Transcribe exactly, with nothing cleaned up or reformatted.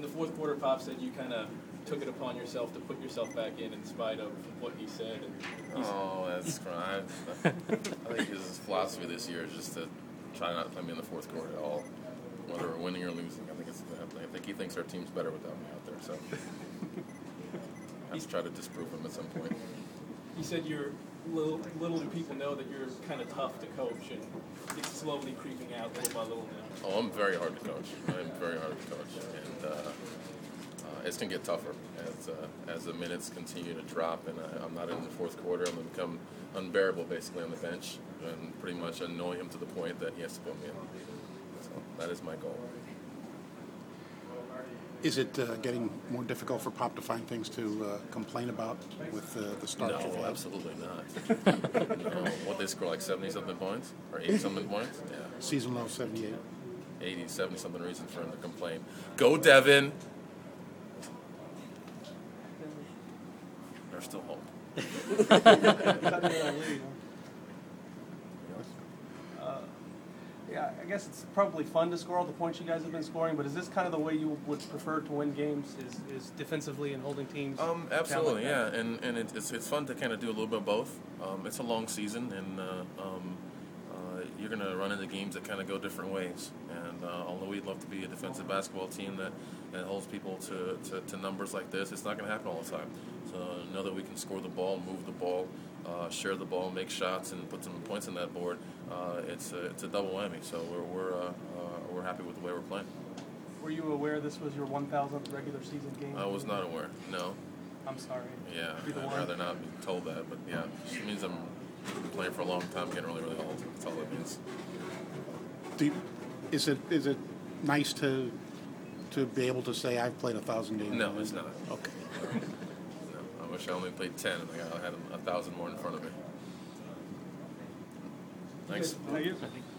the fourth quarter, Pop said you kind of took it upon yourself to put yourself back in in spite of what he said. And oh, that's crime. I think his philosophy this year is just to try not to play me in the fourth quarter at all, whether we're winning or losing. I think it's. I think he thinks our team's better without me out there. So I have to try to disprove him at some point. He said you're little, little do people know that you're kind of tough to coach, and it's slowly creeping out little by little now. Oh, I'm very hard to coach. I'm very hard to coach, and uh, uh, it's gonna get tougher as uh, as the minutes continue to drop, and I, I'm not in the fourth quarter. I'm gonna become unbearable, basically, on the bench, and pretty much annoy him to the point that he has to put me in. So that is my goal. Is it uh, getting more difficult for Pop to find things to uh, complain about with uh, the start? No, absolutely not. No. What, they score like seventy-something points? Or eighty-something points? Yeah. Season low, seventy-eight. eighty, seventy-something reasons for him to complain. Go, Devin! There's still hope. Yeah, I guess it's probably fun to score all the points you guys have been scoring, but is this kind of the way you would prefer to win games, is, is defensively and holding teams? Um, absolutely, like yeah, and and it, it's it's fun to kind of do a little bit of both. Um, it's a long season, and uh, um, uh, you're going to run into games that kind of go different ways. And uh, although we'd love to be a defensive basketball team that, that holds people to, to, to numbers like this, it's not going to happen all the time. So know that we can score the ball, move the ball, uh, share the ball, make shots, and put some points on that board. Uh, it's a, it's a double whammy. So we're we're uh, uh, we're happy with the way we're playing. Were you aware this was your one thousandth regular season game? I was not aware. No. I'm sorry. Yeah, I'd rather not be told that, but yeah, it means I'm been playing for a long time, getting really, really old. That's all it means. Do you, is it is it nice to to be able to say I've played a thousand games? No, it's not. Okay. No, I wish I only played ten, and I had a thousand more in front of me. Thanks. Thank you.